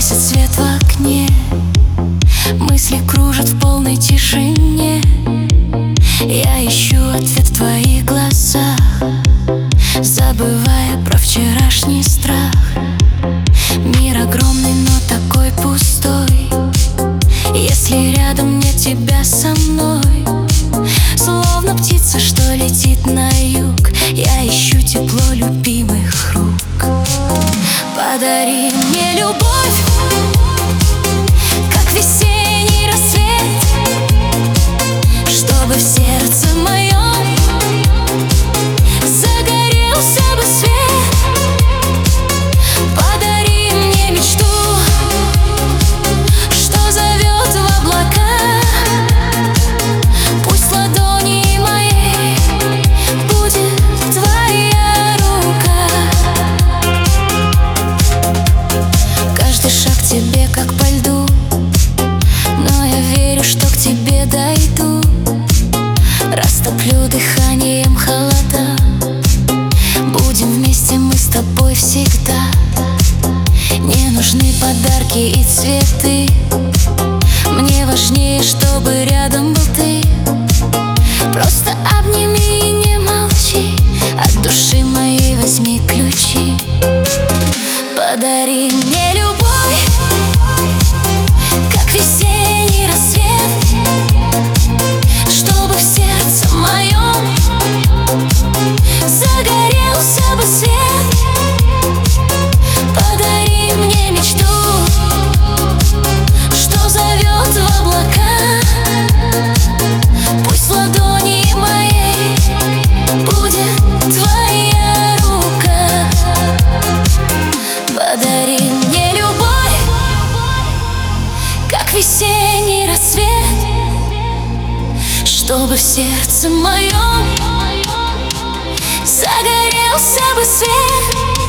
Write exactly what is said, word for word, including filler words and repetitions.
гасит свет в окне, мысли кружат в полной тишине. Я ищу ответ в твоих глазах, забывая про вчерашний страх. Мир огромный, но такой пустой, если рядом нет тебя со мной. Словно птица, что летит на юг, я ищу тепло любимых рук. Подари мне любовь, как весенний рассвет, чтобы в сердце моем загорелся бы свет. Подари мне мечту, что зовет в облака. Пусть ладони моей будет твоя рука. Каждый шаг тебе как по льду, но я верю, что к тебе дойду. Растоплю дыханием холода, будем вместе мы с тобой всегда. Не нужны подарки и цветы, мне важнее, чтобы рядом был ты. Просто обними и не молчи, от души моей возьми ключи. Подари мне любовь, как весенний рассвет, чтобы в сердце моем загорелся бы свет. Подари мне мечту, что зовет в облака. Пусть ладони моей будет твоя рука. Подари мне любовь, как весенний рассвет, чтобы в сердце моем загорелся бы свет.